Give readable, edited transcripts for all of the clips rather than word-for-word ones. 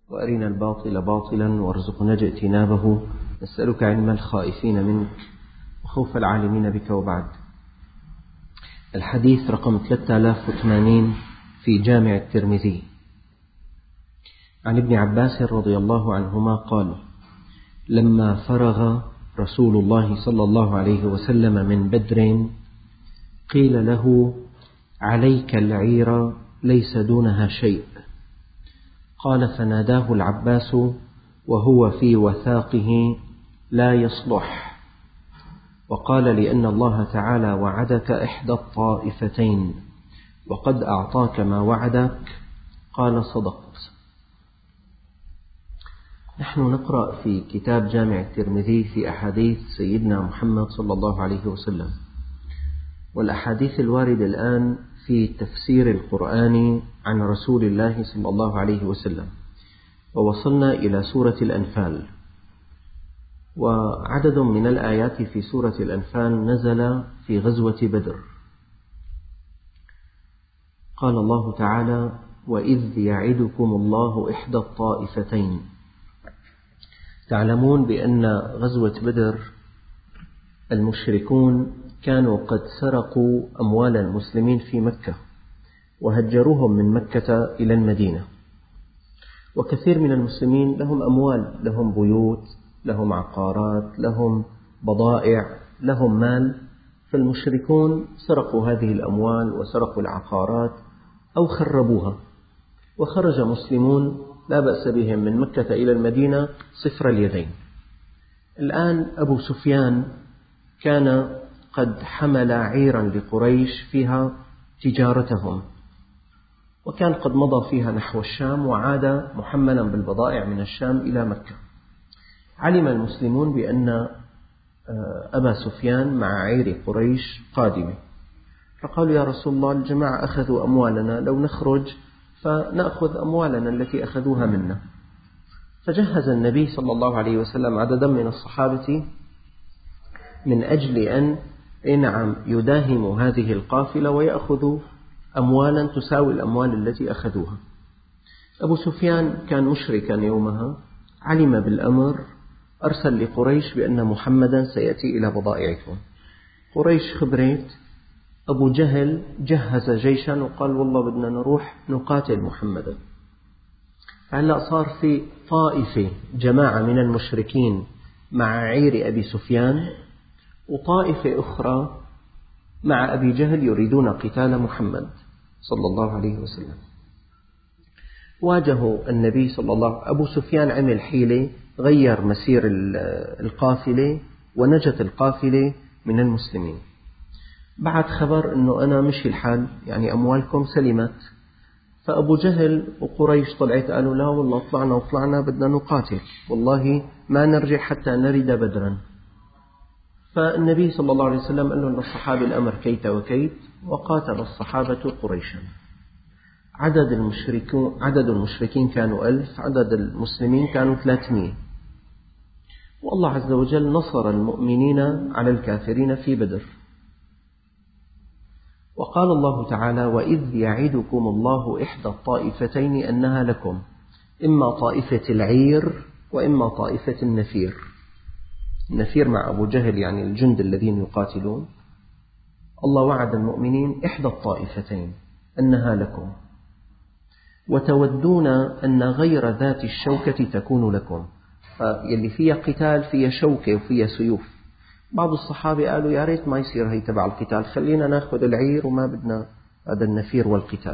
وأرنا الباطل باطلا وارزقنا اجتنابه. نسألك علم الخائفين منك وخوف العالمين بك. وبعد. الحديث رقم 3080 في جامع الترمذي عن ابن عباس رضي الله عنهما قال: لما فرغ رسول الله صلى الله عليه وسلم من بدر قيل له: عليك العير ليس دونها شيء. قال: فناداه العباس وهو في وثاقه: لا يصلح. وقال: لأن الله تعالى وعدك إحدى الطائفتين وقد أعطاك ما وعدك. قال: صدقت. نحن نقرأ في كتاب جامع الترمذي في أحاديث سيدنا محمد صلى الله عليه وسلم، والأحاديث الواردة الآن في تفسير القرآن عن رسول الله صلى الله عليه وسلم، ووصلنا إلى سورة الأنفال. وعدد من الآيات في سورة الأنفال نزل في غزوة بدر. قال الله تعالى: وإذ يعدكم الله إحدى الطائفتين. تعلمون بأن غزوة بدر المشركون كانوا قد سرقوا أموال المسلمين في مكة وهجروهم من مكة إلى المدينة، وكثير من المسلمين لهم أموال، لهم بيوت، لهم عقارات، لهم بضائع، لهم مال. فالمشركون سرقوا هذه الأموال وسرقوا العقارات أو خربوها، وخرج مسلمون لا بأس بهم من مكة إلى المدينة صفر اليدين. الآن أبو سفيان كان قد حمل عيرا لقريش فيها تجارتهم، وكان قد مضى فيها نحو الشام وعاد محملا بالبضائع من الشام إلى مكة. علم المسلمون بأن أبا سفيان مع عير قريش قادمة، فقالوا: يا رسول الله، الجماعة أخذوا أموالنا، لو نخرج فنأخذ أموالنا التي أخذوها منا. فجهز النبي صلى الله عليه وسلم عددا من الصحابة من أجل أن يداهموا هذه القافلة ويأخذوا أموالا تساوي الأموال التي أخذوها. أبو سفيان كان مشركا يومها، علم بالأمر، أرسل لقريش بأن محمدا سيأتي إلى بضائعكم. قريش خبرت، أبو جهل جهز جيشا وقال: والله بدنا نروح نقاتل محمدا. هلأ صار في طائفة، جماعة من المشركين مع عير أبي سفيان، وطائفة أخرى مع أبي جهل يريدون قتال محمد صلى الله عليه وسلم. واجهوا النبي صلى الله عليه وسلم. أبو سفيان عمل حيلة، غير مسير القافلة ونجت القافلة من المسلمين. بعد خبر أنه أنا مشي الحال، يعني أموالكم سلمت. فأبو جهل وقريش طلعت قالوا: لا والله، طلعنا بدنا نقاتل، والله ما نرجع حتى نرد بدرا. فالنبي صلى الله عليه وسلم قال للصحابة: الأمر كيت وكيت، وقاتل الصحابة قريشا. عدد المشركين كانوا 1000، عدد المسلمين كانوا 300. والله عز وجل نصر المؤمنين على الكافرين في بدر. وقال الله تعالى: وإذ يعدكم الله إحدى الطائفتين أنها لكم، إما طائفة العير وإما طائفة النفير. النفير مع أبو جهل، يعني الجند الذين يقاتلون. الله وعد المؤمنين إحدى الطائفتين أنها لكم، وتودون أن غير ذات الشوكة تكون لكم. فيلي فيها قتال فيها شوكة وفيها سيوف. بعض الصحابة قالوا: يا ريت ما يصير هي تبع القتال، خلينا ناخذ العير وما بدنا هذا النفير والقتال.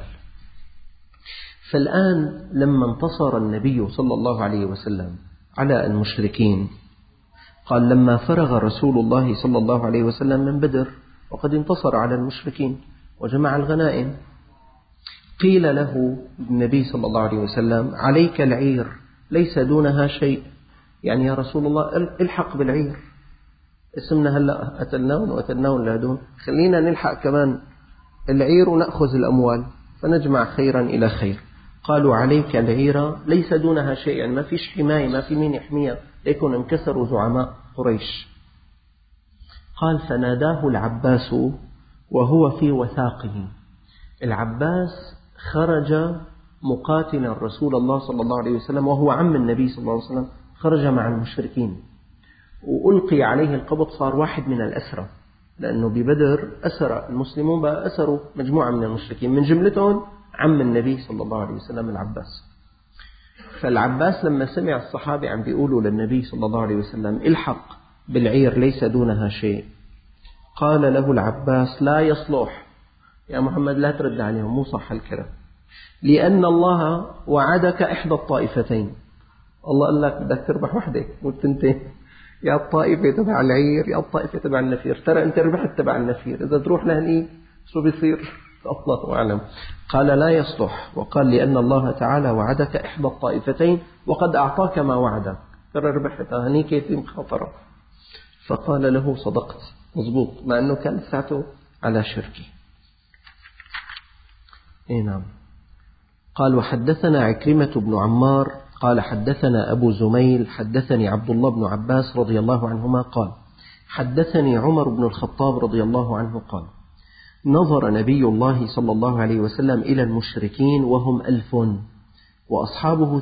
فالآن لما انتصر النبي صلى الله عليه وسلم على المشركين، قال: لما فرغ رسول الله صلى الله عليه وسلم من بدر وقد انتصر على المشركين وجمع الغنائم، قيل له النبي صلى الله عليه وسلم: عليك العير ليس دونها شيء. يعني يا رسول الله، الحق بالعير، اسمنا هلأ قتلناهم وقتلناهم لهدون، خلينا نلحق كمان العير ونأخذ الأموال فنجمع خيرا إلى خير. قالوا: عليك العير ليس دونها شيء، يعني ما فيش حماية، ما في مين يحميها، ليكن انكسروا زعماء قريش. قال: فناداه العباس وهو في وثاقه. العباس خرج مقاتلا رسول الله صلى الله عليه وسلم وهو عم النبي صلى الله عليه وسلم، خرج مع المشركين وألقي عليه القبض، صار واحد من الأسرى، لأنه ببدر أسر المسلمون بقى أسروا مجموعة من المشركين، من جملتهم عم النبي صلى الله عليه وسلم العباس. فالعباس لما سمع الصحابة عم بيقولوا للنبي صلى الله عليه وسلم الحق بالعير ليس دونها شيء، قال له العباس لا يصلح يا محمد، لا ترد عليهم، مو صح الكلام، لأن الله وعدك إحدى الطائفتين. الله قال لك بدك تربح وحدة مو الثنتين، يا الطائفة تبع العير يا الطائفة تبع النفير. ترى أنت ربحت تبع النفير، إذا تروح لهني شو بيصير؟ الله أعلم. قال لا يصلح، وقال لأن الله تعالى وعدك إحدى الطائفتين وقد أعطاك ما وعدك، ترى ربحت هنيك يتم خطرة. فقال له صدقت، مضبوط، مع أنه كان ساعته على شركه. نعم. قال وحدثنا عكرمة بن عمار قال حدثنا أبو زميل حدثني عبد الله بن عباس رضي الله عنهما قال حدثني عمر بن الخطاب رضي الله عنه قال نظر نبي الله صلى الله عليه وسلم إلى المشركين وهم 1000 وأصحابه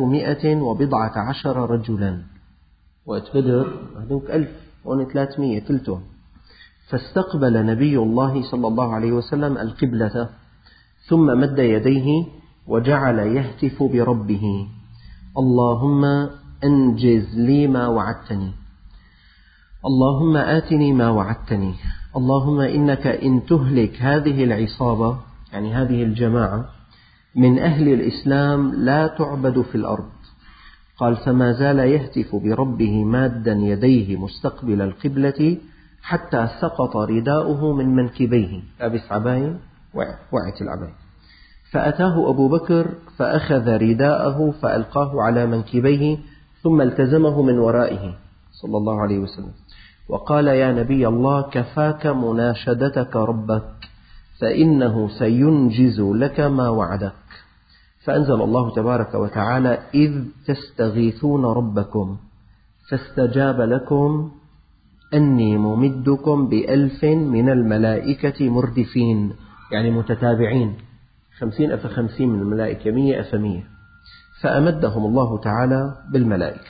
310 رجلا. وقت بدر هذوك 1000 وهون 300 ثلثهم. فاستقبل نبي الله صلى الله عليه وسلم القبلة ثم مد يديه وجعل يهتف بربه اللهم أنجز لي ما وعدتني، اللهم آتني ما وعدتني، اللهم إنك إن تهلك هذه العصابة يعني هذه الجماعة من أهل الإسلام لا تعبد في الأرض. قال فما زال يهتف بربه مادا يديه مستقبل القبلة حتى سقط رداؤه من منكبيه، لابس عباية وعت العباية، فأتاه أبو بكر فأخذ رداءه فألقاه على منكبيه ثم التزمه من ورائه صلى الله عليه وسلم وقال يا نبي الله كفاك مناشدتك ربك فإنه سينجز لك ما وعدك. فأنزل الله تبارك وتعالى إذ تستغيثون ربكم فاستجاب لكم أني ممدكم ب1000 من الملائكة مردفين، يعني متتابعين، 50 أف 50 من الملائكة، 100 أف 100، فأمدهم الله تعالى بالملائكة.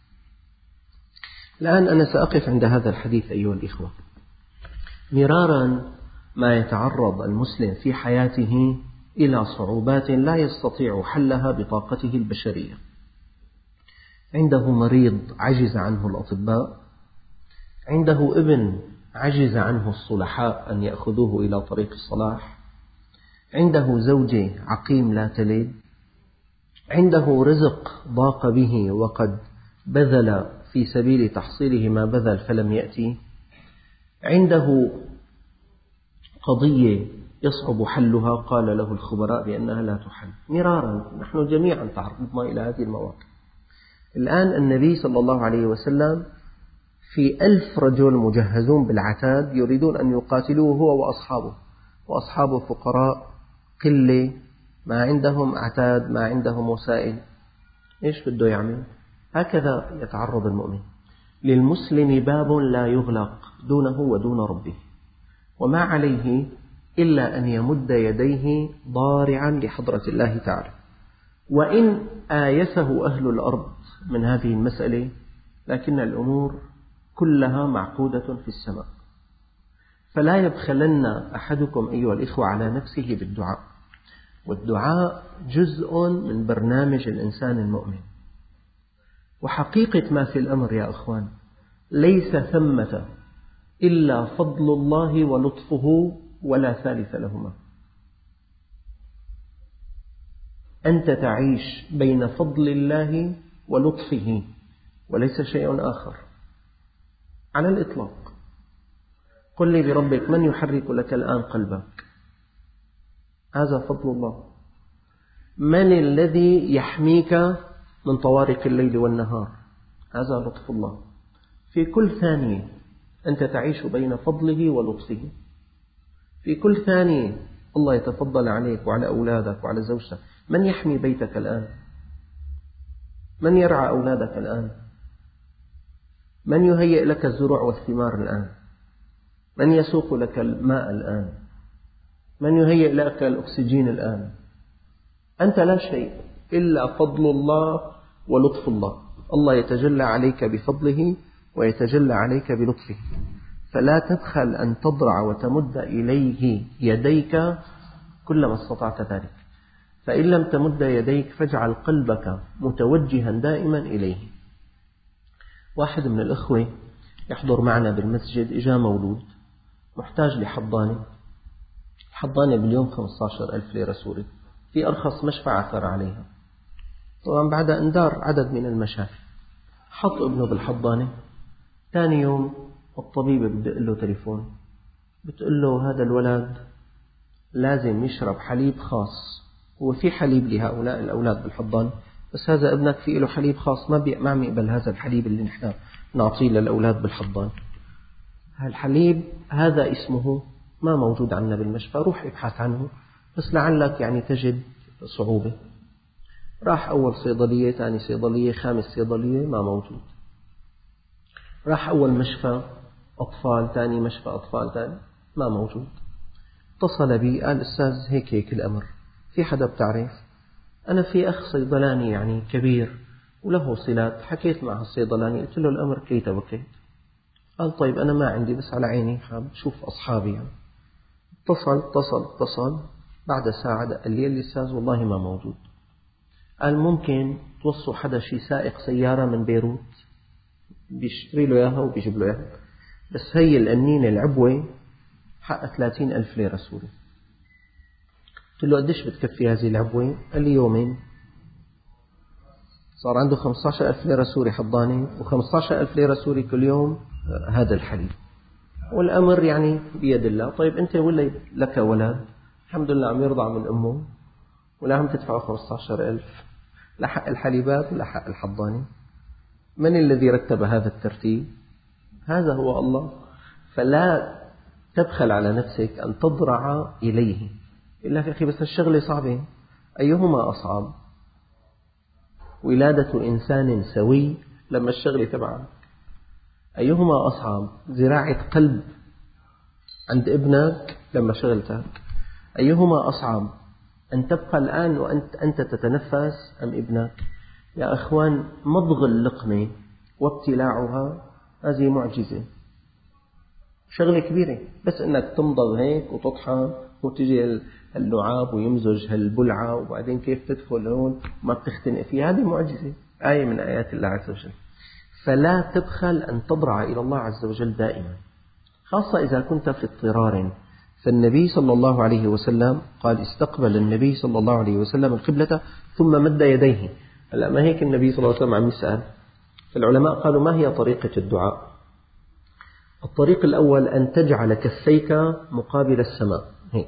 الآن أنا سأقف عند هذا الحديث أيها الإخوة. مرارا ما يتعرض المسلم في حياته إلى صعوبات لا يستطيع حلها بطاقته البشرية. عنده مريض عجز عنه الأطباء، عنده ابن عجز عنه الصلحاء أن يأخذوه إلى طريق الصلاح، عنده زوجة عقيم لا تلد، عنده رزق ضاق به وقد بذل في سبيل تحصيله ما بذل فلم يأتي، عنده قضية يصعب حلها قال له الخبراء بأنها لا تحل. مرارا نحن جميعا تعرضنا إلى هذه المواقف. الآن النبي صلى الله عليه وسلم في 1000 رجل مجهزون بالعتاد يريدون أن يقاتلوه هو وأصحابه فقراء قلة، ما عندهم عتاد، ما عندهم وسائل، إيش بده يعمل؟ هكذا يتعرض المؤمن. للمسلم باب لا يغلق دونه ودون ربه، وما عليه إلا أن يمد يديه ضارعا لحضرة الله تعالى. وإن آيسه أهل الأرض من هذه المسألة لكن الأمور كلها معقودة في السماء. فلا يبخلن أحدكم أيها الإخوة على نفسه بالدعاء، والدعاء جزء من برنامج الإنسان المؤمن. وحقيقة ما في الأمر يا أخوان ليس ثمة إلا فضل الله ولطفه ولا ثالث لهما. أنت تعيش بين فضل الله ولطفه وليس شيء آخر على الإطلاق. قل لي بربك من يحرك لك الآن قلبك؟ هذا فضل الله. من الذي يحميك من طوارق الليل والنهار؟ هذا لطف الله. في كل ثانية أنت تعيش بين فضله ولطفه. في كل ثانية الله يتفضل عليك وعلى أولادك وعلى زوجتك. من يحمي بيتك الآن؟ من يرعى أولادك الآن؟ من يهيئ لك الزروع والثمار الآن؟ من يسوق لك الماء الآن؟ من يهيئ لك الأكسجين الآن؟ أنت لا شيء إلا فضل الله ولطف الله. الله يتجلى عليك بفضله ويتجلى عليك بلطفه، فلا تبخل أن تضرع وتمد إليه يديك كلما استطعت ذلك. فإن لم تمد يديك فاجعل قلبك متوجها دائما إليه. واحد من الأخوة يحضر معنا بالمسجد، إجا مولود محتاج لحضانة، الحضانة باليوم 15,000 ليرة سوري، في أرخص مشفى عثر عليها. طبعا بعد أن دار عدد من المشافي حط ابنه بالحضانة. ثاني يوم الطبيبة بدق له تليفون، بتقول له هذا الولد لازم يشرب حليب خاص. هو في حليب لهؤلاء الأولاد بالحضانة، بس هذا ابنك فيه له حليب خاص، ما عم يقبل هذا الحليب اللي نحن نعطيه للأولاد بالحضانة. الحليب هذا اسمه ما موجود عندنا بالمشفى، روح ابحث عنه، بس لعلك يعني تجد صعوبة. راح أول صيدلية، ثاني صيدلية، خامس صيدلية، ما موجود. راح أول مشفى أطفال، ثاني مشفى أطفال، ثاني ما موجود. اتصل بي قال أستاذ هيك الأمر، في حدا بتعرف؟ أنا في أخ صيدلاني يعني كبير وله صلات، حكيت مع الصيدلاني قلت له الأمر كيت وكيت. قال طيب أنا ما عندي، بس على عيني، حاب شوف أصحابي يعني. اتصل بعد ساعة قال لي الأستاذ والله ما موجود. قال ممكن توصوا حدا شي سائق سيارة من بيروت بيشتري له إياها وبيجيب له إياها، بس هي القنينة العبوة حقها 30,000 ليرة سوري. قلت له قديش بتكفي هذه العبوة؟ قال لي يومين. صار عنده 15,000 ليرة سوري حضانة، و15,000 ليرة سوري كل يوم هذا الحليب. والأمر يعني بيد الله. طيب أنت ولا لك ولد الحمد لله عم يرضع من أمه، ولا عم تدفع 15,000 لا حق الحليبات ولا حق الحضانة؟ من الذي رتب هذا الترتيب؟ هذا هو الله. فلا تبخل على نفسك أن تضرع إليه. إلا في أخي بس الشغلة صعبة. أيهما أصعب؟ ولادة إنسان سوي لما الشغلة تبعك؟ أيهما أصعب؟ زراعة قلب عند ابنك لما شغلتك؟ أيهما أصعب؟ أن تبقى الآن وأنت تتنفس أم ابنك؟ يا أخوان، مضغ اللقمة وابتلاعها هذه معجزة، شغلة كبيرة. بس أنك تمضغ هيك وتطحن وتجي اللعاب ويمزج هالبلعة وبعدين كيف تدخل هون ما بتختنق فيه، هذه معجزة، آية من آيات الله عز وجل. فلا تبخل أن تضرع إلى الله عز وجل دائما، خاصة إذا كنت في اضطرار. فالنبي صلى الله عليه وسلم قال استقبل النبي صلى الله عليه وسلم القبلة ثم مد يديه. هلا ما هيك النبي صلى الله عليه وسلم عم يسأل؟ فالعلماء قالوا ما هي طريقة الدعاء؟ الطريق الأول أن تجعل كفيك مقابل السماء هيك،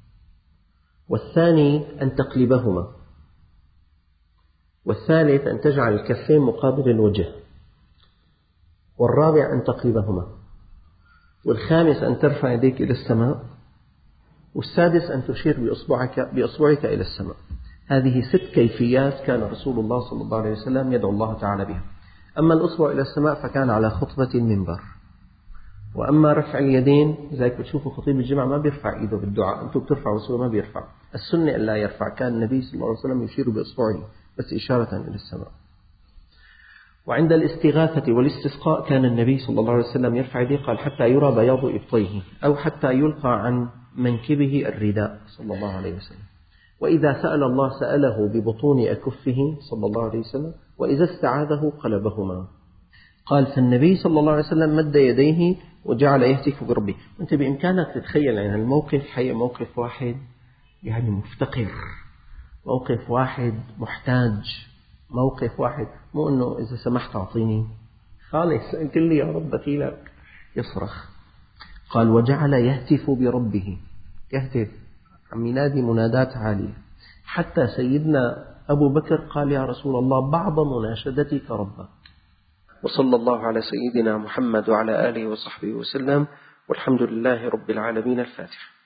والثاني أن تقلبهما، والثالث أن تجعل الكفين مقابل الوجه، والرابع أن تقلبهما، والخامس أن ترفع يديك إلى السماء، والسادس أن تشير بأصبعك إلى السماء. هذه 6 كيفيات كان رسول الله صلى الله عليه وسلم يدعو الله تعالى بها. أما الأصبع إلى السماء فكان على خطبة المنبر، وأما رفع اليدين لذلك بتشوفوا خطيب الجمعة ما بيرفع إيده بالدعاء، أنتم بترفعوا وسوى ما بيرفع. السنة أن لا يرفع، كان النبي صلى الله عليه وسلم يشير بأصبعه بس إشارة إلى السماء. وعند الاستغاثة والاستسقاء كان النبي صلى الله عليه وسلم يرفع يديه قال حتى يرى بياض إبطيه، أو حتى يلقى عن منكبه الرداء صلى الله عليه وسلم. وإذا سأل الله سأله ببطون أكفه صلى الله عليه وسلم، وإذا استعاذه قلبهما. قال فالنبي صلى الله عليه وسلم مد يديه وجعل يهتف بربه. أنت بإمكانك تتخيل يعني الموقف، حقيقة موقف واحد يعني مفتقر، موقف واحد محتاج، موقف واحد مو أنه إذا سمحت أعطيني خالص قل لي يا رب بخيلك، يصرخ. قال وجعل يهتف بربه، يهتف عم ينادي منادات عالية، حتى سيدنا أبو بكر قال يا رسول الله بعض مناشدتك ربك. وصلى الله على سيدنا محمد وعلى آله وصحبه وسلم، والحمد لله رب العالمين. الفاتحة.